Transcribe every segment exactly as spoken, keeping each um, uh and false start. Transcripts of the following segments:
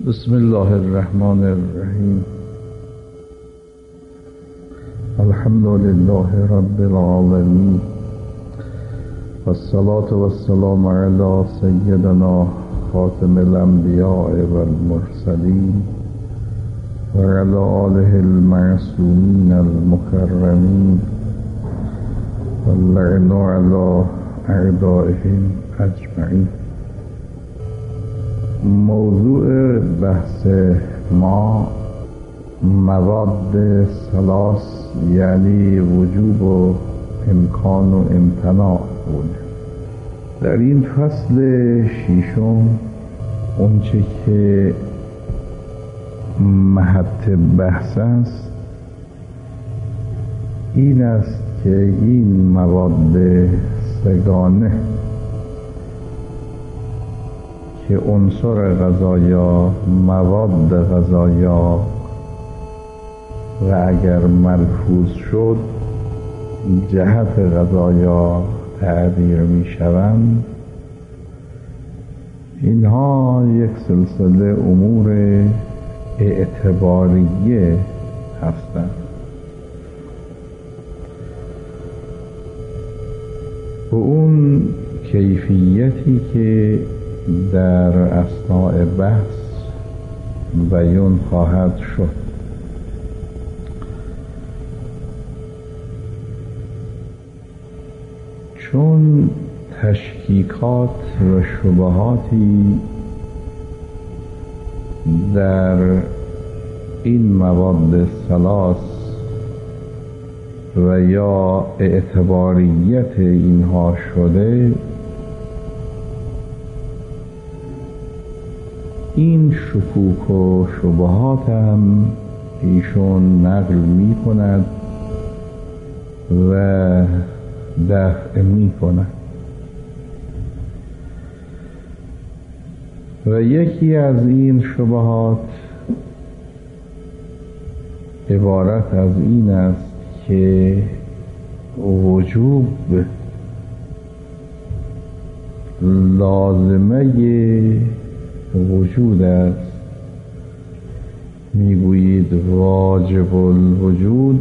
بسم الله الرحمن الرحیم. الحمد لله رب العالمین والصلاة والسلام علی سیدنا خاتم الانبیاء والمرسلین و علی آله المعصومین المکرمین واللعن علی اعدائهم اجمعین. موضوع بحث ما مواد ثلاث یعنی وجوب و امکان و امتناع بود. در این فصل ششم اونچه که محط بحث است این است که این مواد سگانه که عنصر غذایا، مواد غذایا و اگر ملفوظ شد جهت غذایا تعبیر می شوند، اینها یک سلسله امور اعتباریه هستند. و اون کیفیتی که در اثناء بحث بیان خواهد شد چون تشکیکات و شبهاتی در این مواد ثلاث و یا اعتباریت اینها شده، این شکوک و شبهات هم ایشون نقل می کند و دفع می کند. و یکی از این شبهات عبارت از این است که وجوب لازمه وجود است. میگویید واجب الوجود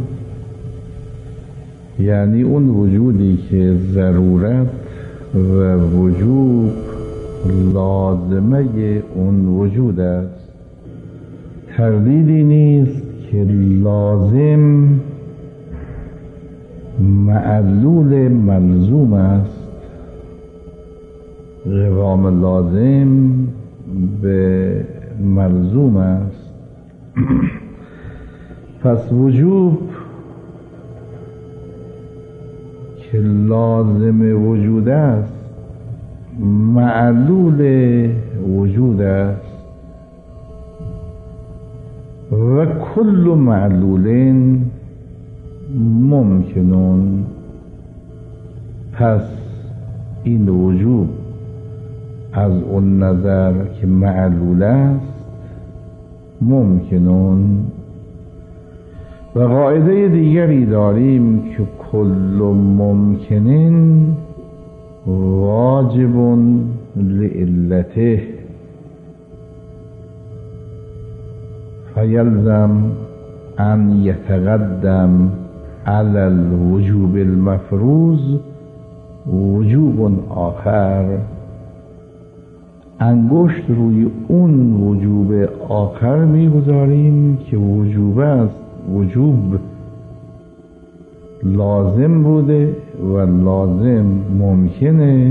یعنی اون وجودی که ضرورت و وجوب لازمه اون وجود است. تردیدی نیست که لازم معلول ملزوم است. قوام لازم به ملزوم است. پس وجوب که لازم وجود است معلول وجود است و کل معلول ممکنون. پس این وجوب از اون نظر که معلول است ممکنون. و قاعده دیگری داریم که کل ممکنن واجب لعلته فیلزم ان یتقدم علی الوجوب المفروض وجوب آخر. انگشت روی اون وجوب آخر میگذاریم که وجوب است. وجوب لازم بوده و لازم ممکنه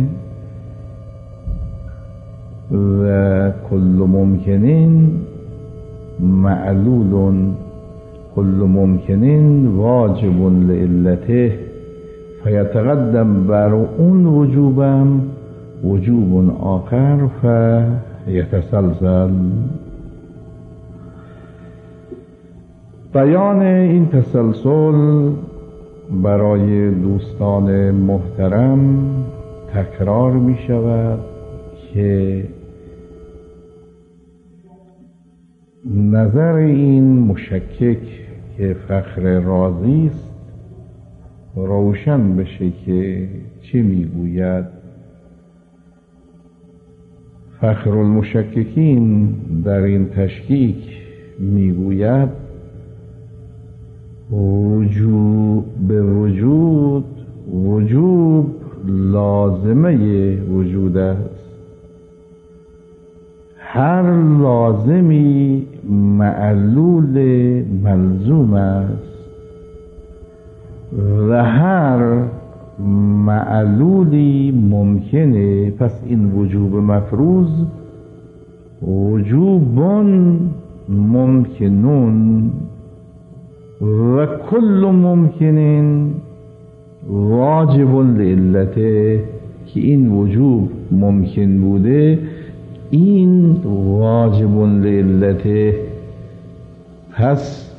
و کل ممکنین معلول کل ممکنین واجب لعلته فیتقدم بر اون وجوبم وجوب آخر فیتسلسل. بیان این تسلسل برای دوستان محترم تکرار می شود که نظر این مشکک که فخر رازی است روشن بشه که چه می گوید. فخر المشککین در این تشکیک میگوید وجوب به وجود وجوب لازمه وجود است. هر لازمی معلول ملزوم است و هر معلولی ممکنه. پس این وجوب مفروض وجوبون ممکنون و کل ممکنین واجب لعلته، که این وجوب ممکن بوده این واجب لعلته. پس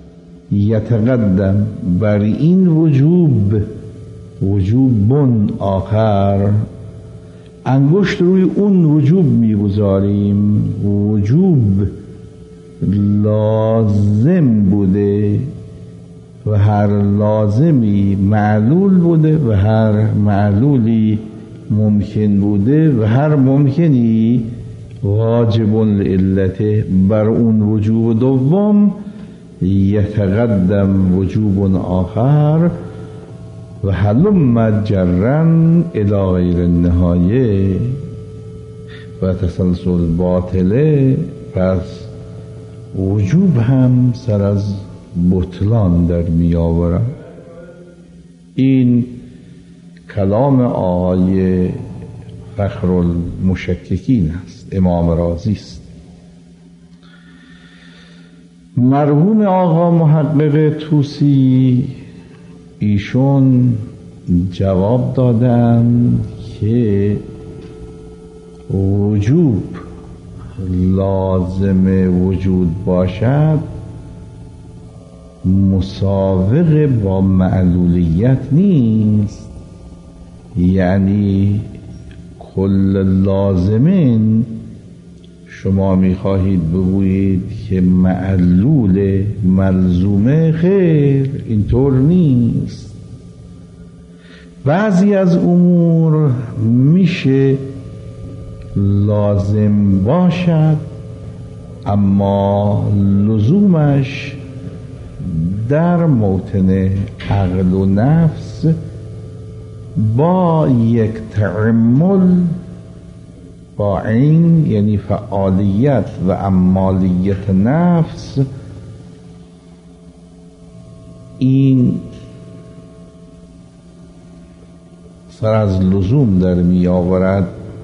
یتقدم بر این وجوب وجوبون آخر، انگشت روی اون وجوب میگذاریم. وجوب لازم بوده و هر لازمی معلول بوده و هر معلولی ممکن بوده و هر ممکنی واجب لعلته. بر اون وجوب دوم یتقدم وجوب آخر و هلم جرن الی غیر النهایه و تسلسل باطله. پس وجوب هم سر از بطلان در می آورد. این کلام آقای فخر المشککین است، امام رازی است. مرحوم آقا محقق طوسی ایشون جواب دادن که وجوب لازم وجود باشد مساوق با معلولیت نیست. یعنی کل لازمین شما میخواهید بگویید که معلول ملزومه، خیر اینطور نیست. بعضی از امور میشه لازم باشد اما لزومش در موطن عقل و نفس با یک تعمل با این، یعنی فعالیت و عمالیت نفس، این سر از لزوم در می آورد.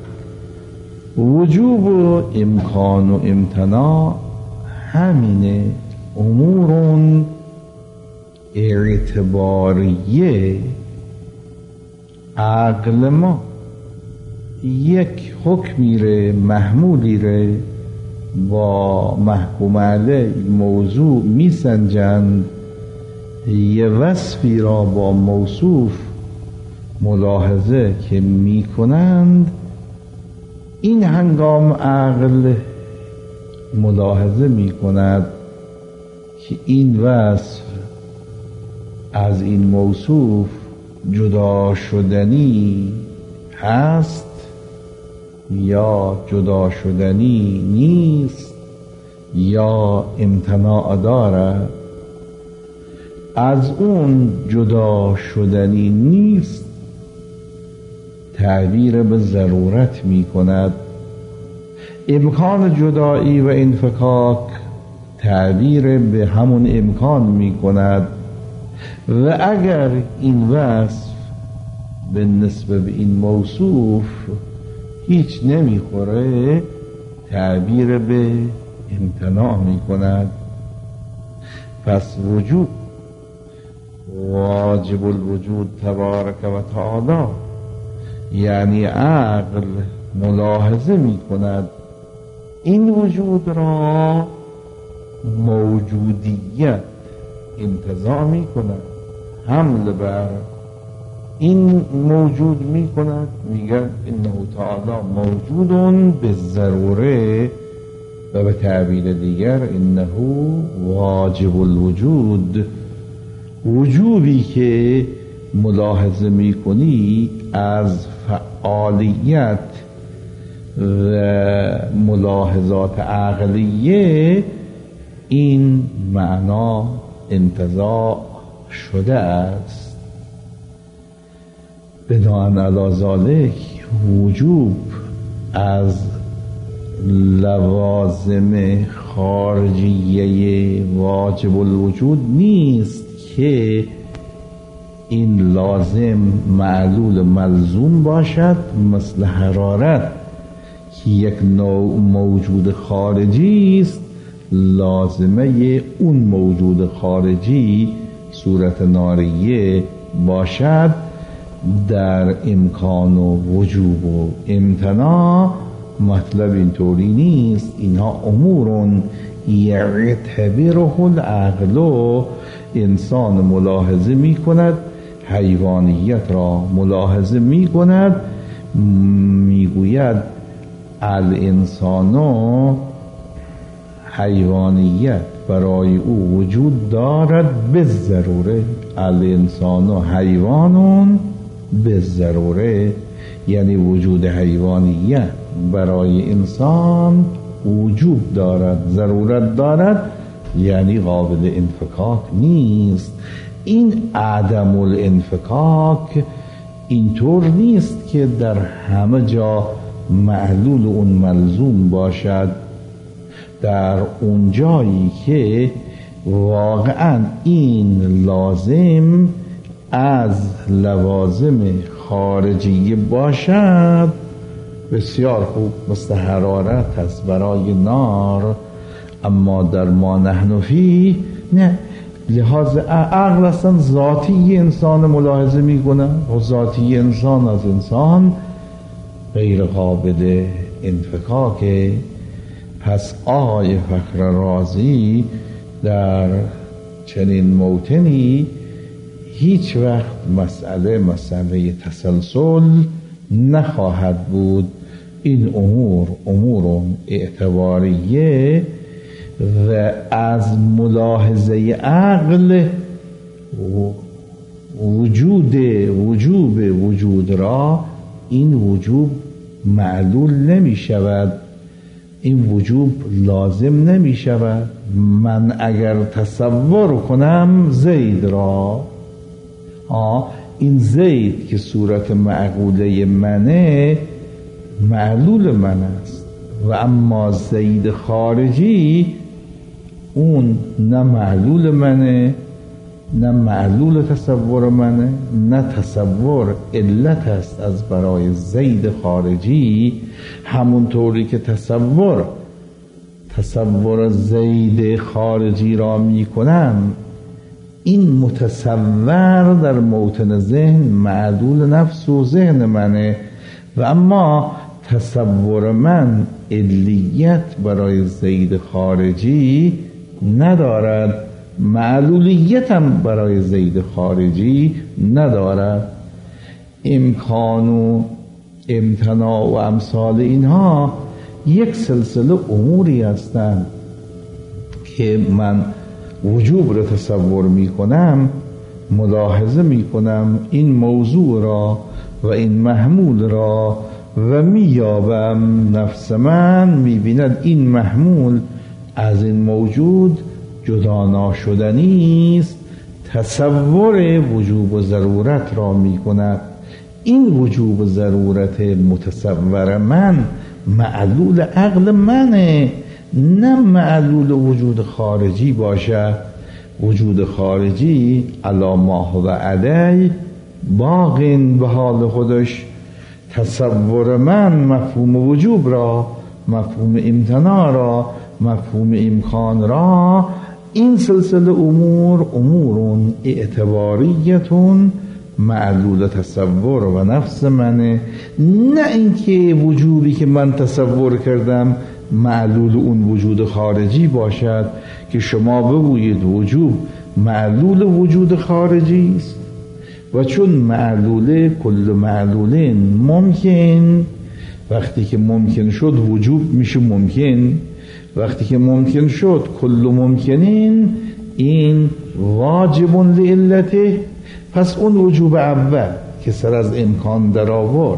وجوب و امکان و امتناع همینه، امورون اعتباریه. عقل ما یک حکمی ره، محمولی ره با محکوم علیه موضوع می سنجند، یه وصفی را با موصوف ملاحظه که می کنند، این هنگام عقل ملاحظه می کند که این وصف از این موصوف جدا شدنی هست یا جدا شدنی نیست یا امتناع دارد. از اون جدا شدنی نیست تعبیر به ضرورت می کند. امکان جدایی و انفکاک تعبیر به همون امکان می کند. و اگر این وصف به نسبت به این موصوف هیچ نمیخوره تعبیر به امتناع می کند. پس وجود واجب الوجود تبارک و تعالی، یعنی عقل ملاحظه می کند این وجود را موجودیت انتزاع می کند، حمل بر این موجود می کند، میگه انه تعالی موجودون به ضروره، و به تعبیر دیگر انه واجب الوجود. وجوبی که ملاحظه می کنی از فعالیت و ملاحظات عقلیه این معنا انتزاع شده است. بناء علی ذالک وجوب از لوازم خارجیه واجب الوجود نیست که این لازم معلول ملزوم باشد، مثل حرارت که یک نوع موجود خارجی است، لازمه اون موجود خارجی صورت ناریه باشد. در امکان و وجوب و امتناع مطلب اینطوری نیست. اینها امورون یعتبره العقل، انسان ملاحظه می کند، حیوانیت را ملاحظه می کند، می گوید الانسانو حیوانیت برای او وجود دارد به ضروره. الانسانو حیوانون به ضروره، یعنی وجود حیوانیت برای انسان وجود دارد، ضرورت دارد، یعنی قابل انفکاک نیست. این عدم الانفکاک اینطور نیست که در همه جا معلول اون ملزوم باشد. در اون جایی که واقعا این لازم از لوازم خارجی باشد بسیار خوب، مثل حرارت است برای نار. اما در ما نحن فی نه، لحاظ عقل اصلا ذاتی انسان ملاحظه می کنه و ذاتی انسان از انسان غیر قابل انفکاکه. پس آقای فخر رازی در چنین موطنی هیچ وقت مسئله مسئله تسلسل نخواهد بود. این امور امور اعتباریه و از ملاحظه عقل وجود وجوب وجود را این وجوب معلول نمی شود، این وجوب لازم نمی شود. من اگر تصور کنم زید را، آه این زید که صورت معقوله منه معلول من است، و اما زید خارجی اون نه معلول منه نه معلول تصور منه، نه تصور علت است از برای زید خارجی. همونطوری که تصور تصور زید خارجی را می کنم، این متصور در موطن ذهن معلول نفس و ذهن منه، و اما تصور من علیت برای زید خارجی ندارد، معلولیتم برای زید خارجی ندارد. امکان و امتناع و امثال اینها یک سلسله اموری هستند که من وجوب را تصور می کنم، ملاحظه می کنم این موضوع را و این محمول را و می یابم نفس من می بیند این محمول از این موجود جدا ناشدنی است. تصور وجوب و ضرورت را می کند. این وجوب و ضرورت متصور من معلول عقل منه، نه معلول وجود خارجی باشه. وجود خارجی علی ما هو علی باق به حال خودش. تصور من مفهوم وجوب را، مفهوم امتناع را، مفهوم امکان را، این سلسله امور امورون اعتباریتون معلول تصور و نفس منه، نه اینکه وجودی که من تصور کردم معلول اون وجود خارجی باشد که شما بگویید وجوب معلول وجود خارجی است. و چون معلوله کل معلولین ممکن، وقتی که ممکن شد وجوب میشه ممکن، وقتی که ممکن شد کل ممکنین این واجب لعلته. پس اون وجوب اول که سر از امکان در آورد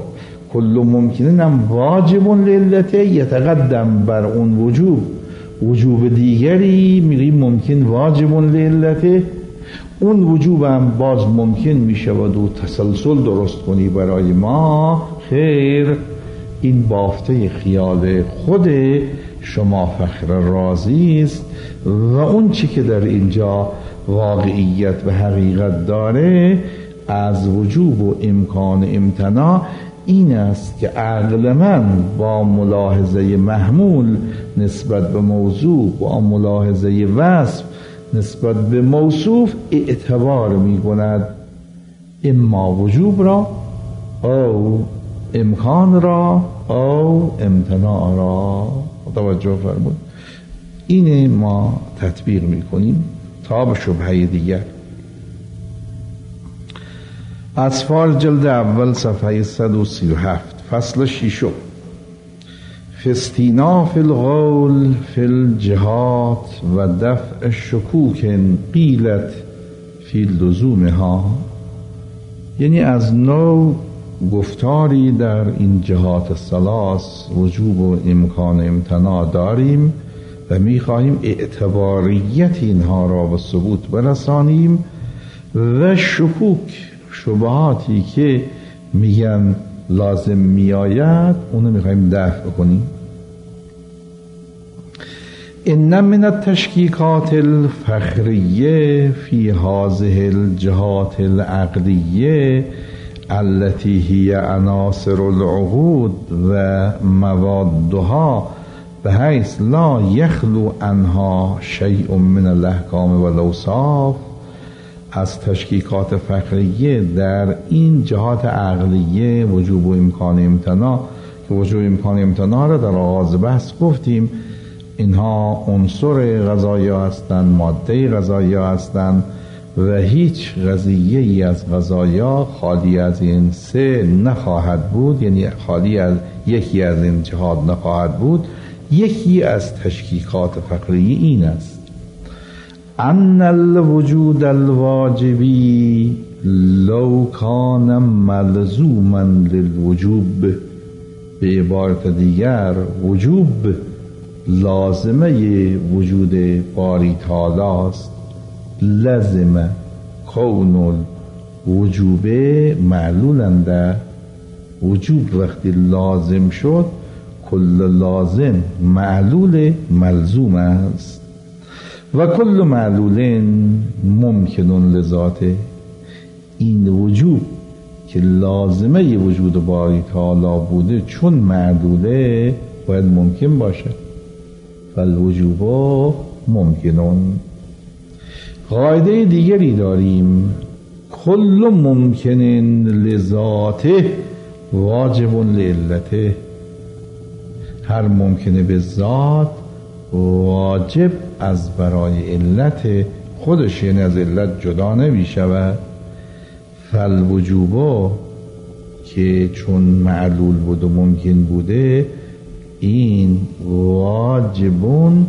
کل ممکنن هم واجب لعلته یتقدم بر اون وجوب وجوب دیگری میگیم ممکن واجب لعلته، اون وجوب هم باز ممکن میشود و تسلسل درست کنی برای ما. خیر، این بافته خیال خود شما فخر رازی است و اون چی که در اینجا واقعیت و حقیقت داره از وجوب و امکان امتناع این است که عقل من با ملاحظه محمول نسبت به موضوع با ملاحظه وصف نسبت به موصوف اعتبار می کند اما وجوب را او امکان را او امتناع را. توجه فرمود. اینه ما تطبیق می کنیم تا به شبهه دیگر. اطفال جلد اول صفحه صد و سی و هفت فصل ششم. فاستیناف القول فی الجهات و دفع شکوک قیلت فی لزومها، یعنی از نوع گفتاری در این جهات الثلاث وجوب و امکان امتناع داریم و میخواهیم اعتباریت اینها را به ثبوت برسانیم و شکوک شبهاتی که میگن لازم میآید اونو میخوایم دفع کنیم. ان من التشکیکات الفخریه فی هذه الجهات العقلیه التي هي عناصر العقود و موادها بحيث لا يخلو عنها شيء من الاحکام و الاوصاف. از تشکیکات فخریه در این جهات عقلیه وجوب و امکان امتناع که وجوب امکان امتناع را در آغاز بحث گفتیم اینها عنصر غذایا هستند، ماده غذایا هستند و هیچ قضیه ای از غذایا خالی از این سه نخواهد بود، یعنی خالی از یکی از این جهات نخواهد بود. یکی از تشکیکات فقریه این است ان الوجود الواجبی لو کان ملزوما للوجوب. به عبارت دیگر وجوب لازمه وجود باری تعالی است. لازمه کون الوجوب معلولنده، وجوب وقتی لازم شد کل لازم معلول ملزوم است و کل معلول ممکن لذاته. این وجوب که لازمه وجود باری تعالی بوده چون معلوله باید ممکن باشه. فالوجوب ممکنون. قاعده دیگری داریم کل ممکن لذاته واجب لعلته. هر ممکنه به ذات واجب از برای علت خودش، یعنی از علت جدا نمی شود. فالوجوب که چون معلول بود و ممکن بوده این واجبون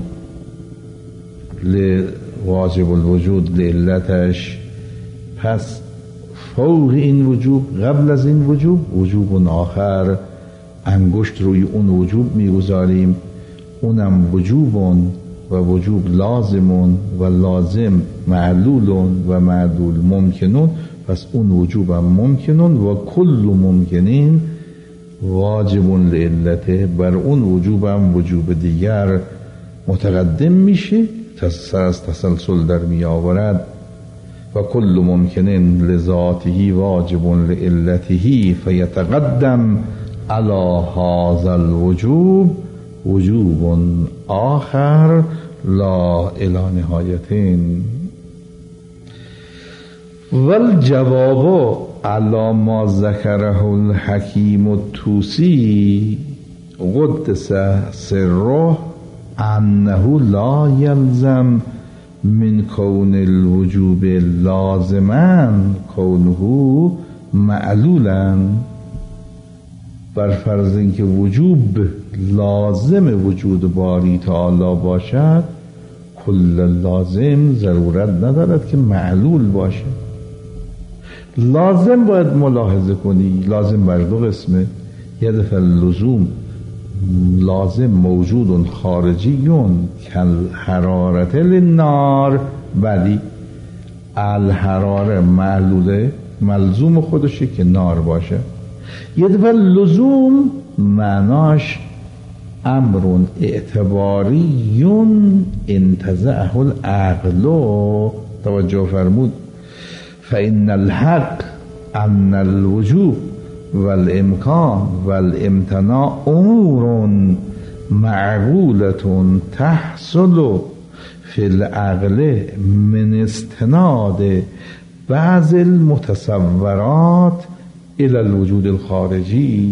واجب الوجود لعلتش، پس فوق این وجوب قبل از این وجوب وجوب آخر انگشت روی اون وجوب میگذاریم، اونم وجوبون و وجوب لازمون و لازم معلولون و معلول ممکنون. پس اون وجوب هم ممکنون و کل ممکنین واجبون لعلته. بر اون وجوب هم وجوب دیگر متقدم میشه، سر از تسلسل در می آورد. و کل ممکنین لذاته واجب لعلته فیتقدم علی هذا الوجوب وجوب آخر لا الی نهایتین. والجواب علی ما ذکره الحکیم الطوسی قدس سره انه لا یلزم من کون الوجوب لازما کونه معلولا. بر فرض اینکه وجوب لازم وجود باری تعالی باشد کل لازم ضرورت ندارد که معلول باشه. لازم باید ملاحظه کنی، لازم بر دو قسمه، یه دفعه لزوم لازم موجود خارجیون کل حرارت للنار، بعدی الحراره معلوله ملزوم خودشه که نار باشه. یه دفعه لزوم معناش امر اعتباریون انتزعه العقل. توجه فرمود فإن الحق ان الوجوب والامکان والامتناع امور معقولة تحصل فی العقل من استناد بعض المتصورات الى الوجود الخارجی.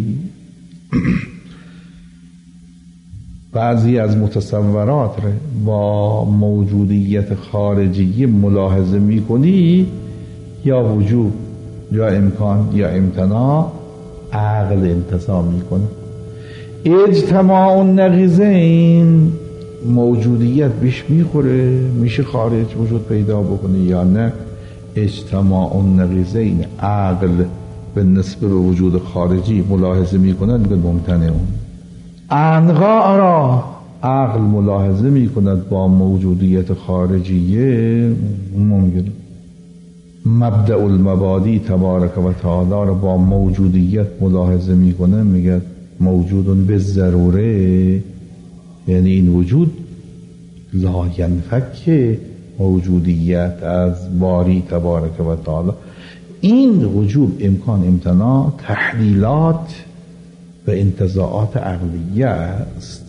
بعضی از متصورات رو با موجودیت خارجی ملاحظه میکنی، یا وجود یا امکان یا امتناع عقل انتصاب میکنه. اجتماع النقیضین موجودیت بیش میخوره، میشه خارج وجود پیدا بکنه یا نه. اجتماع النقیضین عقل به نسبت به وجود خارجی ملاحظه میکنه، میگه ممتنع. اون انقاع را عقل ملاحظه میکند با موجودیت خارجیه، ممکنه. مبدأ المبادی تبارک و تعالی را با موجودیت ملاحظه میکنه، میگه موجود به ضروره، یعنی این وجود لا ینفک موجودیت از باری تبارک و تعالی. این وجوب امکان امتناع تحلیلات و انتزاعات عقلیه است.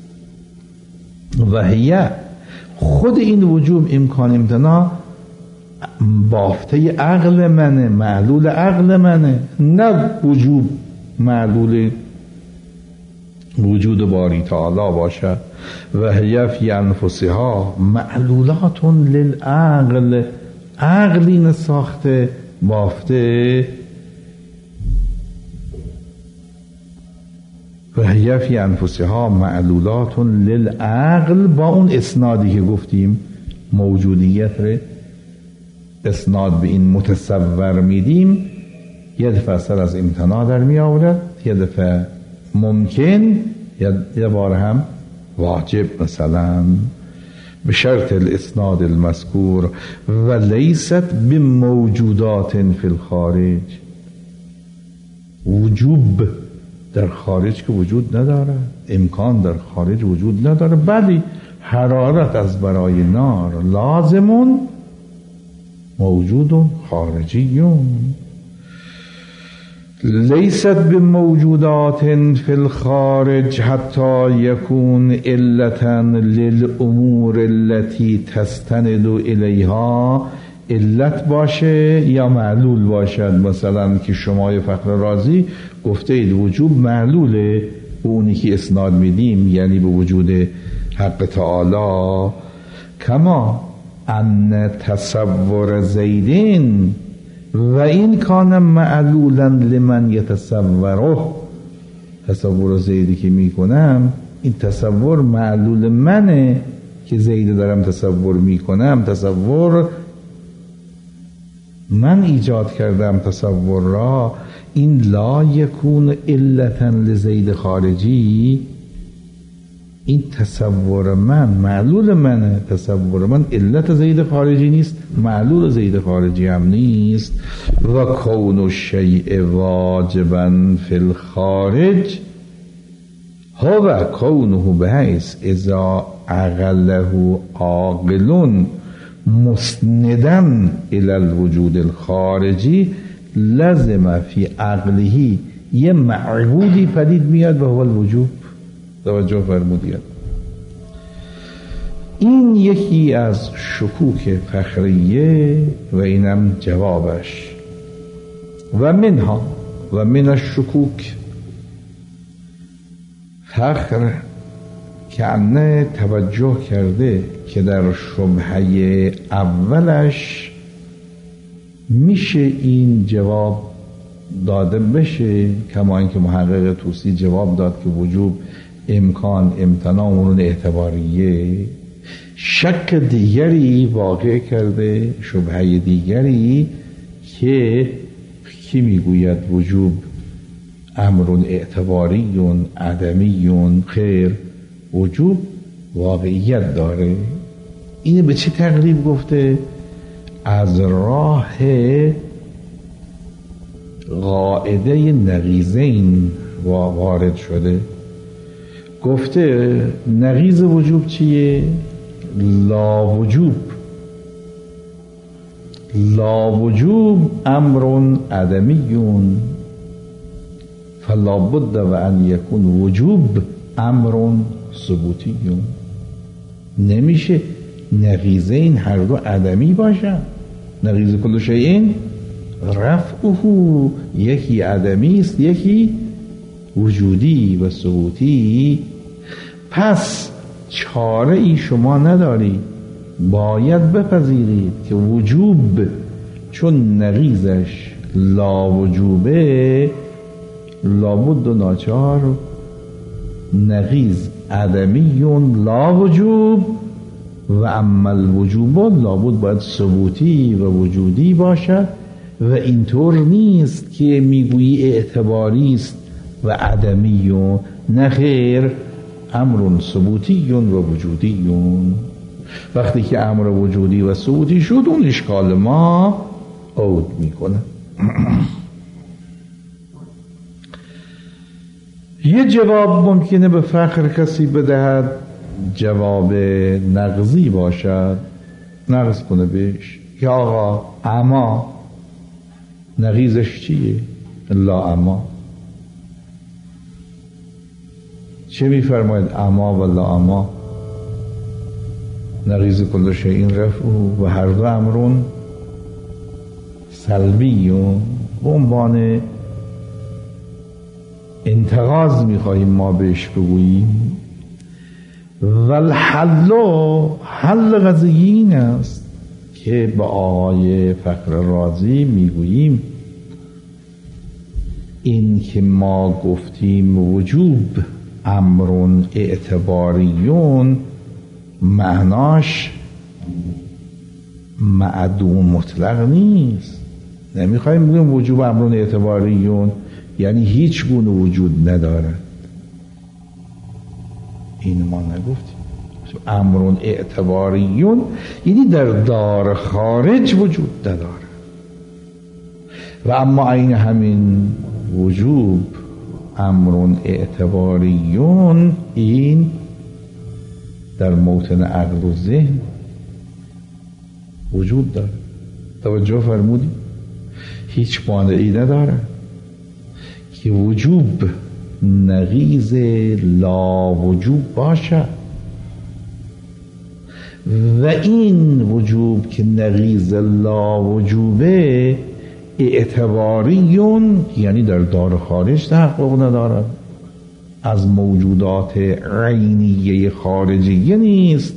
و هی خود این وجوب امکان امتناع بافته عقل منه، معلول عقل منه، نه وجوب معلول وجود باری تعالی باشه. و هی فی انفسها معلولات للعقل، عقل این ساخته بافته. و هی فی انفسها معلولات للعقل، با اون اسنادی که گفتیم موجودیت رو اسناد به این متصور میدیم، یه دفعه سر از امتناع در می آورد، یه دفعه ممکن، یه بار هم واجب، مثلا به شرط الاسناد المذکور و لیست بموجودات فی الخارج. وجوب در خارج که وجود نداره، امکان در خارج وجود نداره. بعدی حرارت از برای نار لازمون موجود خارجیون. لیست بموجودات فی الخارج حتی یکون علتا للامور التي تستند الیها، علت باشه یا معلول باشد. مثلا که شما فخر رازی گفته اید وجوب معلوله، به اونی که اسناد میدیم یعنی به وجود حق تعالی. کما ان تصور زیدین و این کان معلولا لمن یتصوره، تصور زیدی که میکنم این تصور معلول منه که زید دارم تصور میکنم، تصور من ایجاد کردم تصور را. این لا یکون علتا لزید خارجی، این تصور من معلول منه، تصور من علت زید خارجی نیست، معلول زید خارجی هم نیست. و کون الشیء واجبا فی الخارج هو کونه بحیث اذا عقله عاقل مسندا الى الوجود الخارجی لازم فی عقله یه معبودی پدید میاد و هو الوجوب. توجه فرمودید. این یکی از شکوک فخریه و اینم جوابش. و منها و من الشکوک فخر که توجه کرده که در شبهه اولش میشه این جواب داده بشه، کما اینکه محقق طوسی جواب داد که وجوب امکان امتناع امور اعتباریه. شک دیگری واقع کرده، شبهه دیگری که کی میگوید وجوب امر اعتباری عدمی خیر، وجوب واقعیت داره. اینه به چه تقریب گفته؟ از راه قاعده نقیضین وارد شده. گفته نقیض وجوب چیه؟ لا وجوب. لا وجوب امر عدمی فلا بد و ان یکون وجوب امر ثبوتی. نمیشه نقیضین هر دو عدمی باشن. نقیض کل شیء رفعه، یکی عدمی است یکی وجودی و ثبوتی. پس چاره ای شما ندارید، باید بپذیرید که وجوب چون نقیضش لا وجوبه، لابد و ناچار نقیض عدمیون لا وجوب و اما الوجوب لابد باید ثبوتی و وجودی باشد. و اینطور نیست که میگویی اعتباری است و عدمی، نه خیر، امر ثبوتی و وجودی. وقتی که امر وجودی و ثبوتی شد اون اشکال ما عود میکنه. یه جواب ممکنه به فخر کسی بدهد، جواب نقضی باشد، نقض کنه بهش که آقا اما نقیضش چیه؟ لا اما. چه میفرماید اما و لا اما؟ نقیض کل شیء رفع و هر دو امرون سلبی. به عنوان انتقاض میخواهیم ما بهش بگوییم و الحل، حل قضیه این است که به آقای فخر رازی میگوییم این که ما گفتیم وجوب امرون اعتباریون معناش معدوم مطلق نیست. نمیخوایم بگیم وجوب امرون اعتباریون یعنی هیچ گونه وجود نداره. این ما نگفتیم. امرون اعتباریون یعنی در دار خارج وجود نداره. و اما این همین وجوب امرون اعتباریون این در موطن عقل و ذهن وجود داره. توجه فرمودی؟ هیچ مانعی نداره که وجوب نقیض لا وجوب باشه و این وجوب که نقیض لا وجوبه اعتباریون یعنی در دار خارج تحقق ندارد، از موجودات عینیه خارجیه نیست.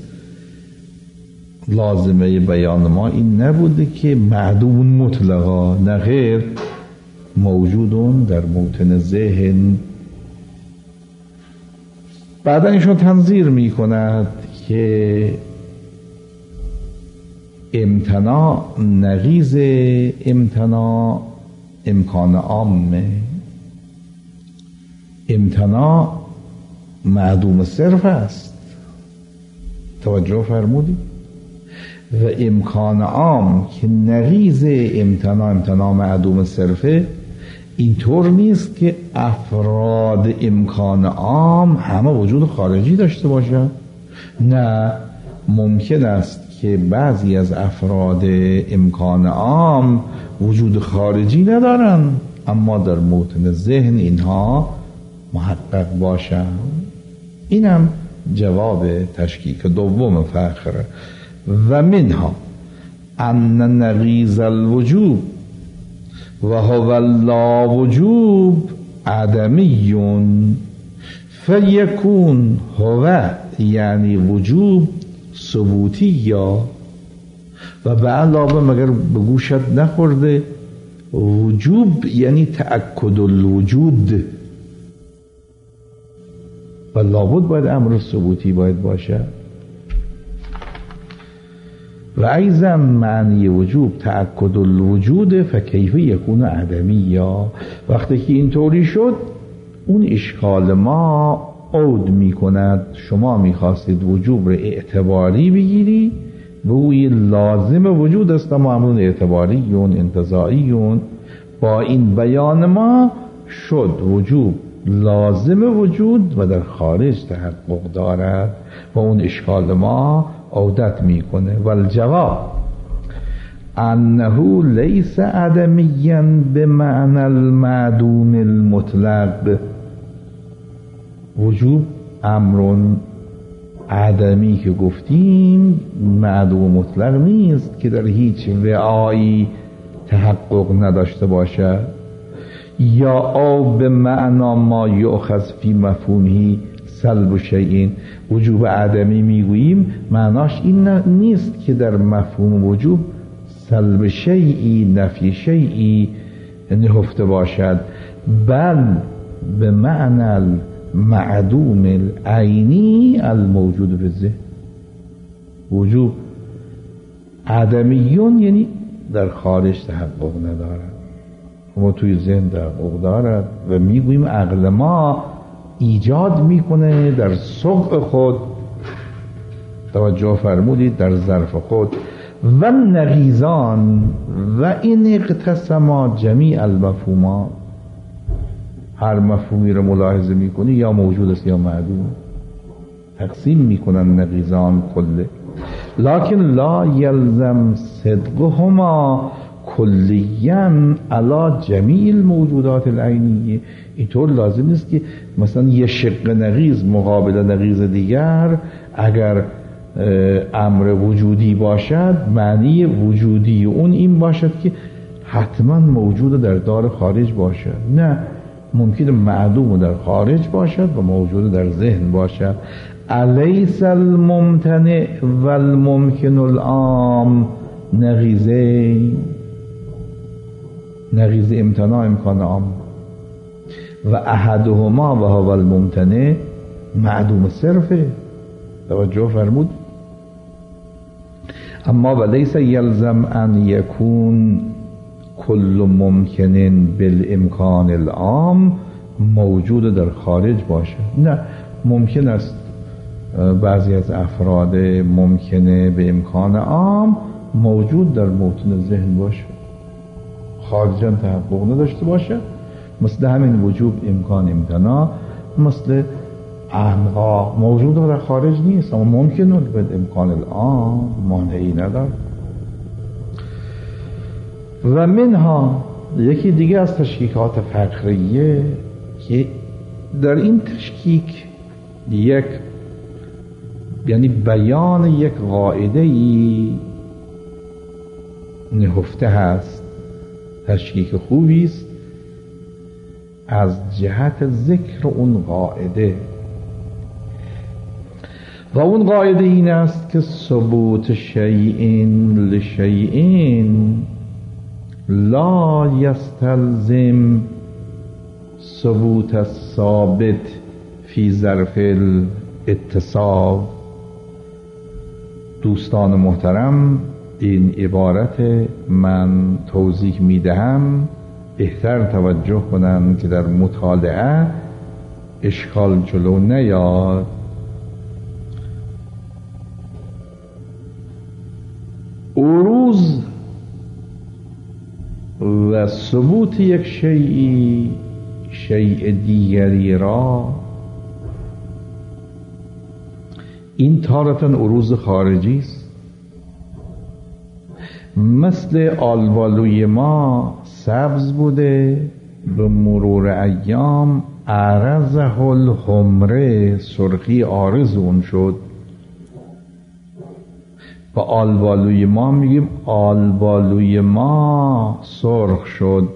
لازمه بیان ما این نبوده که معدوم مطلقا، نه غیر، موجودون در موطن ذهن. بعدا ایشون تنظیر می کند که امتناع نقیض امتناع امکان عامه. امتناع معدوم صرف است. توجه فرمودی؟ و امکان عام که نقیض امتناع امتناع معدوم صرفه، اینطور نیست که افراد امکان عام همه وجود خارجی داشته باشند. نه، ممکن است که بعضی از افراد امکان عام وجود خارجی ندارن اما در موطن ذهن اینها محقق باشند. اینم جواب تشکیک دوم فخر. و منها ان نقیض الوجوب و هو لا وجوب عدمیون فیکون هو یعنی وجوب ثبوتی یا و به علاوه مگر به گوشت نخورده وجوب یعنی تأکد الوجود و لابد باید امر ثبوتی باید باشه. و ایضا معنی وجوب تأکد الوجود فکیف یکون عدمی. یا وقتی که اینطوری شد اون اشکال ما عود می کند. شما می خواستید وجوب رو اعتباری بگیری، بگویی لازم وجود است، ما امرون اعتباریون انتزاعیون. با این بیان ما شد وجوب لازم وجود و در خارج تحقق دارد و اون اشکال ما عودت میکنه. والجواب انه لیس عدمیا بمعنى المعدوم المطلق. وجوب امرون عدمی که گفتیم معدوم مطلق نیست که در هیچ رعایی تحقق نداشته باشد. یا او به معنا ما یؤخذ فی مفهومه سلب شیء. وجوب عدمی میگوییم معناش این نیست که در مفهوم وجوب سلب شیئی نفی شیئی نهفته باشد، بل به معنی معدوم العینی الموجود فی الذهن. وجوب عدمیون یعنی در خارج تحقق ندارد، ما توی ذهن تحقق دارد و میگوییم عقل ما ایجاد میکنه در صغ خود، توجه فرمودید، در ظرف خود. و نقیزان و این اقتسما جمیع المفهومات، هر مفهومی رو ملاحظه میکنی یا موجود است یا معدوم، تقسیم میکنن نقیزان کله. لکن لا یلزم صدقهما کلیاً علی جمیع الموجودات العینیه. اینطور لازم نیست که مثلا یه شق نقیض مقابل نقیض دیگر اگر امر وجودی باشد معنی وجودی اون این باشد که حتما موجود در دار خارج باشد. نه، ممکن معدوم در خارج باشد و موجود در ذهن باشد. الیس الممتنع و الممکن العام نقیضین. نقیض امتناع امکان عام و احدهما و هو الممتنع معدوم صرفه. توجه فرمود. اما ولیس یلزم ان یکون کل ممکن بالامکان العام موجود در خارج باشه. نه، ممکن است بعضی از افراد ممکنه به امکان عام موجود در موطن ذهن باشه، خارجا تحقق نداشته باشه، مثل همین وجوب امکان امتناع، مثل انواع موجود در خارج نیست اما ممکنه به امکان العام مانعی نداره. و منها یکی دیگه از تشکیکات فقریه که در این تشکیک یک یعنی بیان یک قاعده ای نهفته هست. تشکیک خوبی است از جهت ذکر اون قاعده و اون قاعده این است که ثبوت شیئین لشیئین لا یستلزم ثبوت الثابت فی ظرف الاتصاب. دوستان محترم، این عبارت من توضیح میدهم، بهتر توجه کنند که در مطالعه اشکال جلو نیاد. عروض و ثبوت یک شیئی شیء دیگری را، این تارتاً عروض خارجی است. مثل آلبالوی ما سبز بوده، به مرور ایام عرضه الحمره، سرخی عارض اون شد. با آلبالوی ما میگیم آلبالوی ما سرخ شد.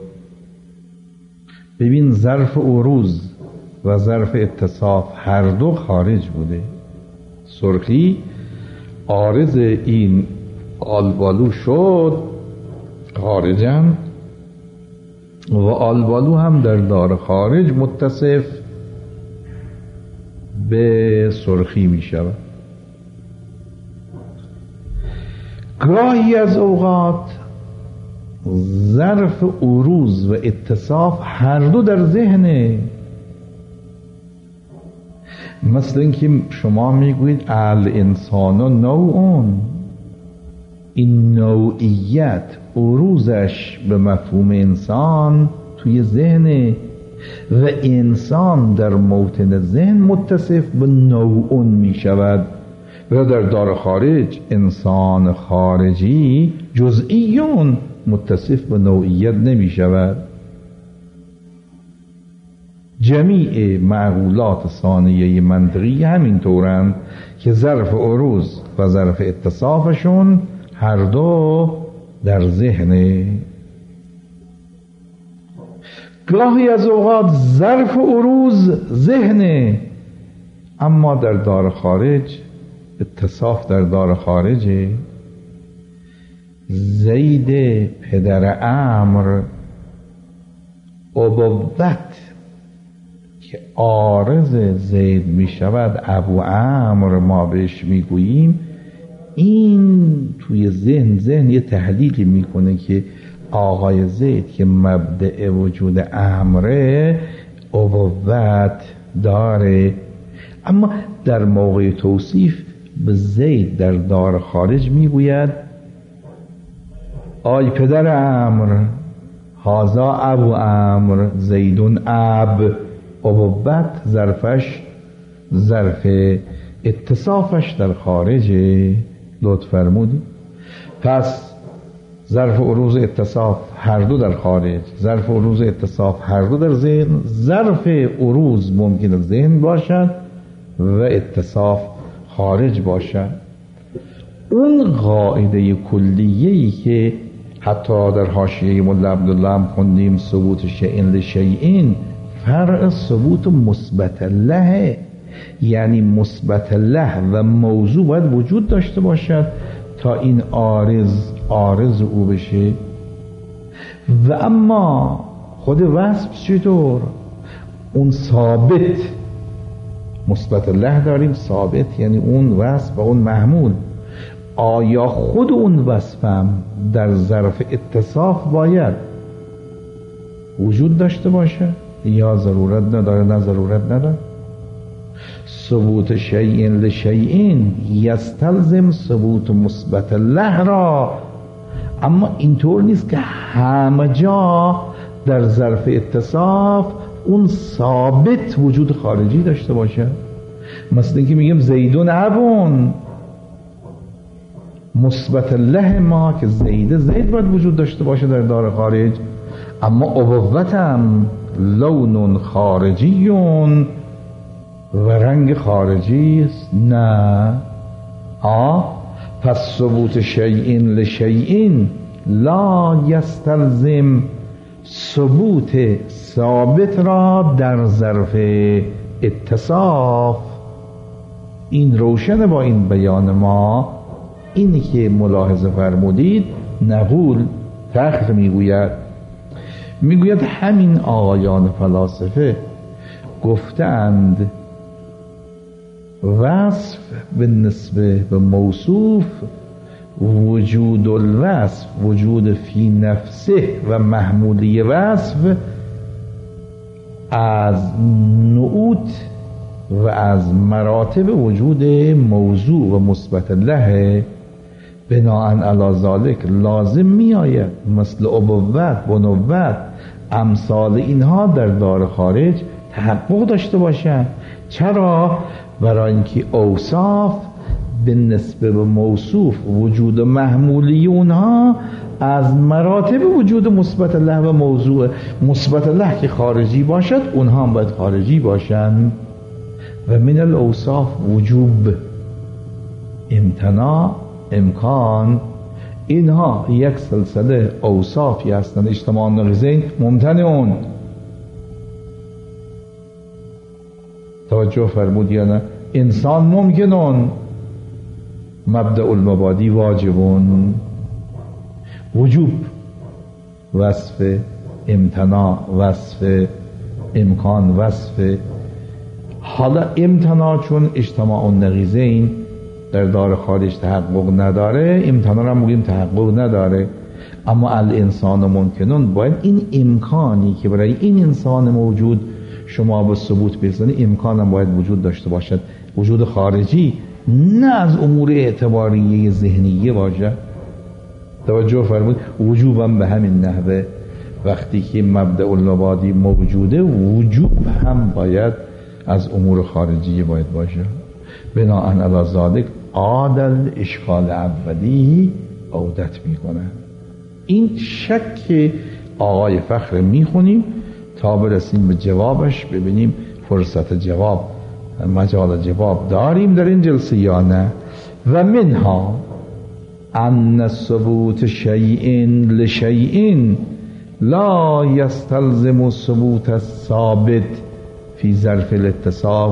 ببین ظرف عروض و ظرف اتصاف هر دو خارج بوده. سرخی عارض این آلبالو شد خارجاً و آلبالو هم در دار خارج متصف به سرخی می شود. گاهی از اوقات ظرف عروض و اتصاف هر دو در ذهنه. مثل اینکه شما میگویید الانسان نوعون، این نوعیت عروضش به مفهوم انسان توی ذهنه و انسان در موطن ذهن متصف به نوعون می شود و در دار خارج انسان خارجی جزئیون متصف به نوعیت نمی شود. جمیع معقولات ثانیه منطقی همین طورند که ظرف عروض و ظرف اتصافشون هر دو در ذهنه. گاهی از اوقات ظرف عروض ذهنه، اما در دار خارج اتصاف در دار خارجه. زید پدر عمرو ابوت که عارض زید می شود ابو عمرو ما بهش میگوییم، این توی ذهن ذهن یه تحلیلی میکنه که آقای زید که مبدأ وجود عمره ابوت داره، اما در موقع توصیف به زید در دار خارج میگوید آی پدر عمرو، هازا ابو عمرو، زیدون اب. ابوت ظرفش ظرف اتصافش در خارجه. لطف فرمودی. پس ظرف عروض اتصاف هر دو در خارج، ظرف عروض اتصاف هر دو در ذهن. ظرف عروض ممکن است ذهن باشد و اتصاف خارج باشد. اون قاعده کلیه‌ای که حتی در حاشیه مولا عبدالله هم خوندیم، ثبوت شیء لشیء فرع ثبوت مثبت له، یعنی مثبت له و موضوع باید وجود داشته باشد تا این عارض عارض او بشه. و اما خود وصف چطور؟ اون ثابت مثبت له داریم، ثابت یعنی اون وصف و اون محمول. آیا خود اون وصفم در ظرف اتصاف باید وجود داشته باشه یا ضرورت نداره؟ نه ضرورت نداره. ثبوت شیء لشیء یستلزم ثبوت مثبت له را، اما اینطور نیست که همه جا در ظرف اتصاف اون ثابت وجود خارجی داشته باشه. مثل اینکه میگیم زیدون ابون، مثبت له ما که زید زید باید وجود داشته باشه در دار خارج، اما ابوتم لون خارجیون و رنگ خارجی است. نه آه پس ثبوت شیء لشیء لا یستلزم ثبوت ثابت را در ظرف اتصاف. این روشن با این بیان ما. اینی که ملاحظه فرمودید نقول فخر میگوید میگوید همین آقایان فلاسفه گفتند وصف به نسبه به موصوف وجود الوصف، وجود فی نفسه و محمولی وصف از نعوت و از مراتب وجود موضوع و مثبت له. بناءً علی ذالک لازم می آید مثل ابوت، بنوت، امثال اینها در دار خارج تحقق داشته باشند. چرا؟ برای اینکه اوصاف به نسبه به موصوف وجود محمولی اونها از مراتب وجود مثبت له و موضوع. مثبت له که خارجی باشد اونها هم باید خارجی باشند. و من الاوصاف وجوب، امتناع، امکان، اینها یک سلسله اوصافی هستند اجتماع نقیضین ممتنعون. توجه فرمود یا نه؟ انسان ممکنون، مبدأ المبادی واجبون. وجوب وصف، امتناع وصف، امکان وصف. حالا امتناع چون اجتماع النقیضین در دار خارج تحقق نداره، امتحان رو هم بگیم تحقق نداره. اما الانسان ممکنون، باید این امکانی که برای این انسان موجود شما به ثبوت برسونی، امکان هم باید وجود داشته باشد، وجود خارجی، نه از امور اعتباریه ذهنیه باشه. توجه فرمود. وجوبم به همین نحوه وقتی که مبدأ اللبادی موجوده، وجوب هم باید از امور خارجی باید باشه. بناءً علی ذالک عادل اشکال اولی عودت میکنه. این شک آقای فخر میخونیم تا برسیم به جوابش، ببینیم فرصت جواب، مجال جواب داریم در این جلسه یا نه. و منها ان ثبوت شیء لشیء لا یستلزم ثبوت الثابت فی ظرف الاتصاف.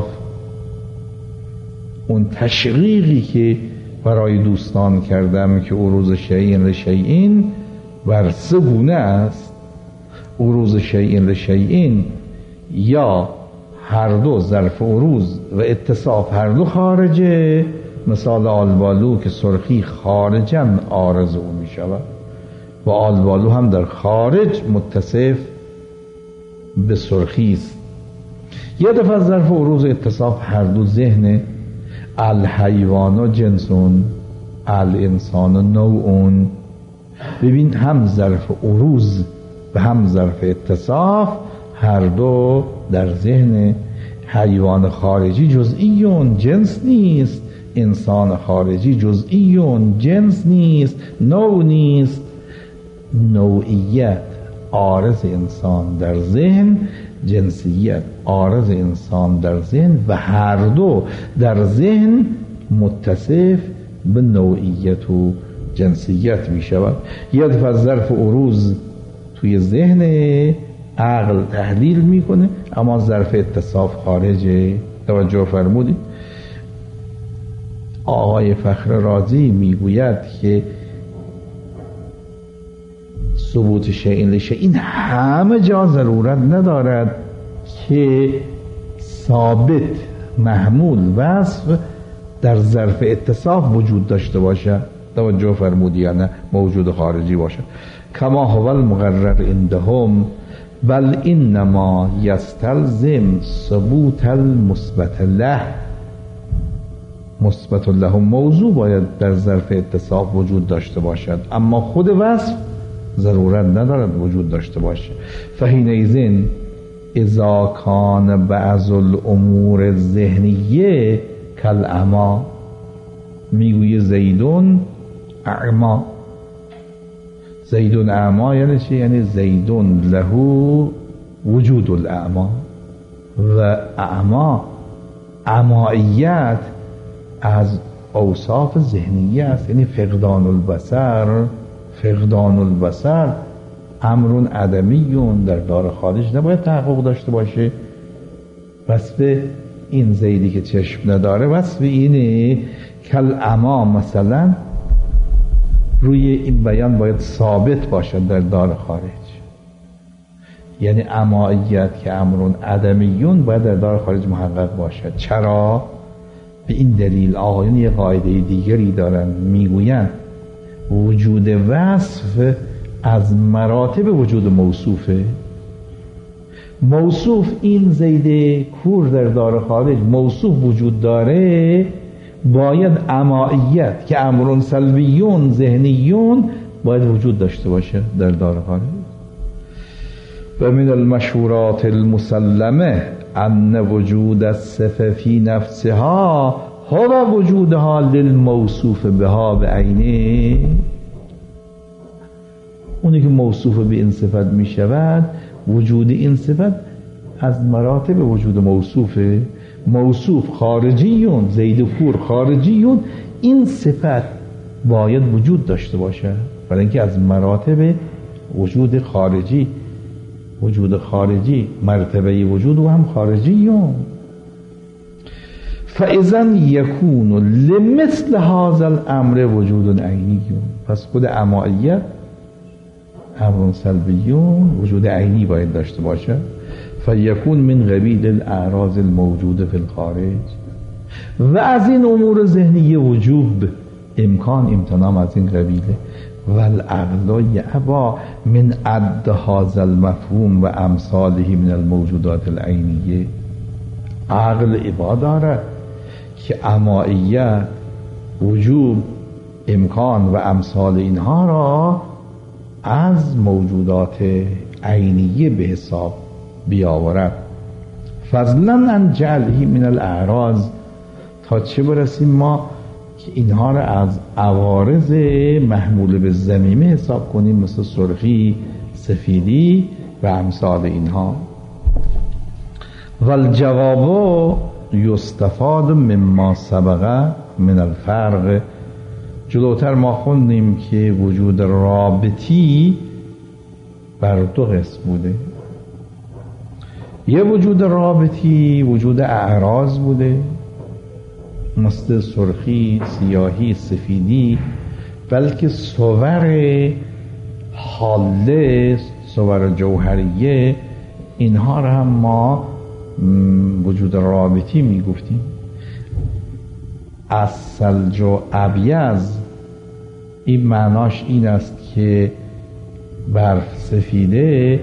اون تشقیقی که برای دوستان کردم که عروض شیء لشیء بر سه گونه است. عروض شیء لشیء یا هر دو ظرف عروض و اتصاف هر دو خارجه، مثال آلبالو که سرخی خارجاً عارض او می شود و آلبالو هم در خارج متصف به سرخی است. یه دفعه ظرف عروض و اتصاف هر دو ذهن. الحیوان جنسون الانسان نوعون. ببین هم ظرف عروض و هم ظرف اتصاف هر دو در ذهن. حیوان خارجی جزئیون جنس نیست، انسان خارجی جزئیون جنس نیست، نوع نیست. نوعیت عارض انسان در ذهن، جنسیت عارض انسان در ذهن و هر دو در ذهن متصف به نوعیت و جنسیت می شود. یه دفعه ظرف عروض توی ذهن عقل تحلیل میکنه، اما ظرف اتصاف خارجه. توجه فرمودید. آقای فخر رازی میگوید که ثبوت شیء لشیء این همه جا ضرورت ندارد که ثابت محمول وصف در ظرف اتصاف وجود داشته باشه. توجه فرمودی یا نه؟ موجود خارجی باشه. کما هو المقرر عندهم بل انما یستلزم ثبوت المثبت له. مثبت له موضوع باید در ظرف اتصاف وجود داشته باشد، اما خود وصف ضرورت ندارد وجود داشته باشه. فحینئذ اذا کان بعض الامور الذهنیه کالعمی، میگویه زیدون اعما. زیدون اعما یعنی چی؟ یعنی زیدون له وجود الاعما. و اعما، اعماییت از اوصاف ذهنیه است، یعنی فقدان البصر. فقدان البصر امر عدمیون، در دار خارج نباید تحقق داشته باشه. وصف این زیدی که چشم نداره وصف اینه. کالعما مثلا روی این بیان باید ثابت باشد در دار خارج، یعنی عماییت که امرون عدمیون باید در دار خارج محقق باشد. چرا؟ به این دلیل آقایون یه قاعده دیگری دارن، میگوین وجود وصف از مراتب وجود موصوفه. موصوف این زید کور در دار خارج موصوف وجود داره، باید عماییت که امرون سلبیون ذهنیون باید وجود داشته باشه در دار خارج. و من المشهورات المسلمه ان وجود الصفه فی نفسها هو وجودها للموصوف بها به عینه. اونی که موصوف به این صفت می شود، وجود این صفت از مراتب وجود موصوفه. موصوف خارجیون، زید کور خارجیون، این صفت باید وجود داشته باشه، برای اینکه از مراتب وجود خارجی. وجود خارجی مرتبه وجود و هم خارجیون. فاذا یکون لمثل هذا الامر وجود عینیون. پس خود عماییت امر سلبیون وجود عینی باید داشته باشه. فیکون من قبیل الاعراض الموجود فی الخارج. و از این امور ذهنی وجوب امکان امتنام از این قبیله. والعقل یعبا من عد هذا المفهوم و امثاله من الموجودات العینیه. عقل عبا دارد که امائیت، وجوب، امکان و امثال اینها را از موجودات عینیه به حساب بیاورد. فضلا عن جعله من الاعراض، تا چه برسیم ما که اینها را از عوارض محمول به ضمیمه حساب کنیم، مثل سرخی، سفیدی و امثال اینها. والجواب یستفاد مما سبق من الفرق. جلوتر ما خوندیم که وجود رابطی بر دو قسم بوده. یه وجود رابطی وجود اعراض بوده، مثل سرخی، سیاهی، سفیدی، بلکه صور حاله، صور جوهریه، اینها را هم ما وجود رابطی می گفتیم. از ثلج و ابیض این معناش این است که برف سفیده،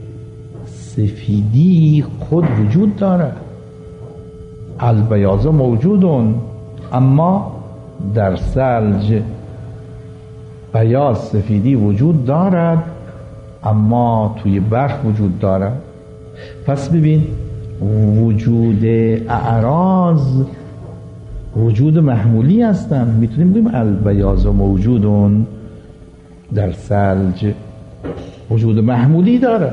سفیدی خود وجود دارد، البیاض موجودون، اما در ثلج بیاض سفیدی وجود دارد اما توی برف وجود دارد. پس ببین وجود اعراض وجود محمولی هستند. میتونیم بگیم البیاض موجودون در ثلج وجود محمولی داره.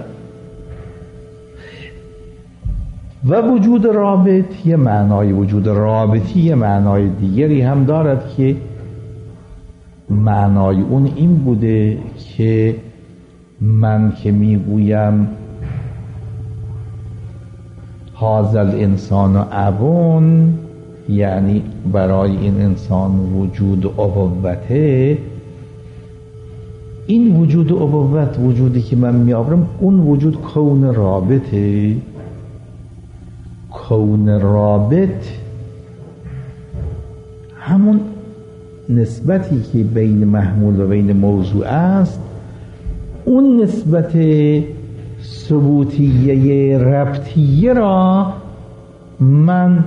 و وجود رابط یه معنای وجود رابطی یه معنای دیگری هم دارد که معنای اون این بوده که من که میگویم هذا الانسان ابون، یعنی برای این انسان وجود ابوته، این وجود ابوت وجودی که من میآورم اون وجود کون رابطه. کون رابط همون نسبتی که بین محمول و بین موضوع است، اون نسبت ثبوتیه ربطیه را من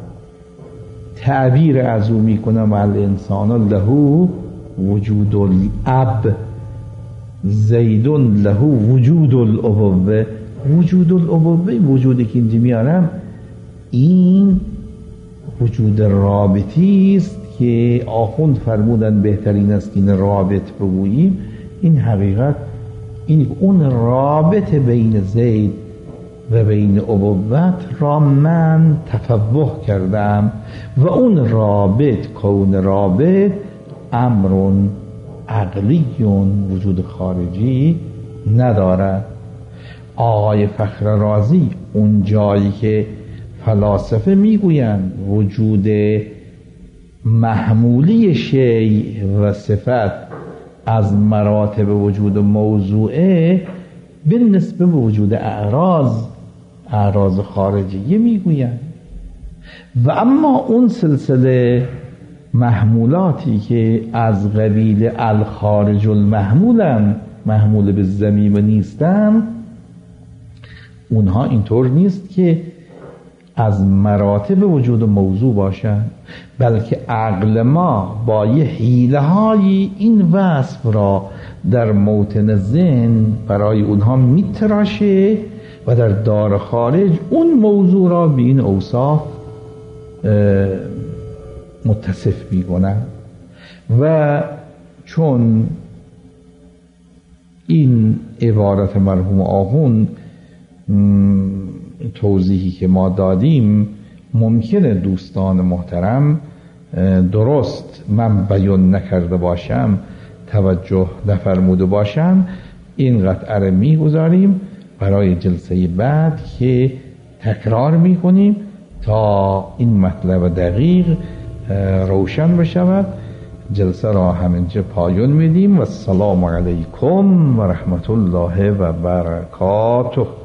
تعبیر از او میکنم الانسان له وجود الاب، زید له وجود الابوه. وجود الابوه وجودی که اینجا میارم این وجود رابطی است که آخوند فرمودن بهترین است این رابط بگوییم. این حقیقت این اون رابط بین زید و بین ابوت را من تفوه کردم و اون رابط کون رابط امر عقلی وجود خارجی ندارد. آقای فخر رازی اون جایی که فلاسفه میگویند وجود محمولی شیء و صفت از مراتب وجود موضوعه بالنسبه به وجود اعراض اعراض خارجیه میگویند، و اما اون سلسله محمولاتی که از قبیل الخارج المحمولن، محمول به ضمیمه نیستن، اونها اینطور نیست که از مراتب وجود موضوع باشند، بلکه عقل ما با یه حیله های این وصف را در موطن ذهن برای اونها میتراشه و در دار خارج اون موضوع را به این اوصاف متصف میکنن. و چون این عبارت مرحوم آخوند توضیحی که ما دادیم ممکنه دوستان محترم درست من بیان نکرده باشم، توجه نفرموده باشم، این قطعه رو میگذاریم برای جلسه بعد که تکرار میکنیم تا این مطلب دقیق روشن بشود. جلسه را همینجا پایان میدیم و السلام علیکم و رحمت الله و برکاته.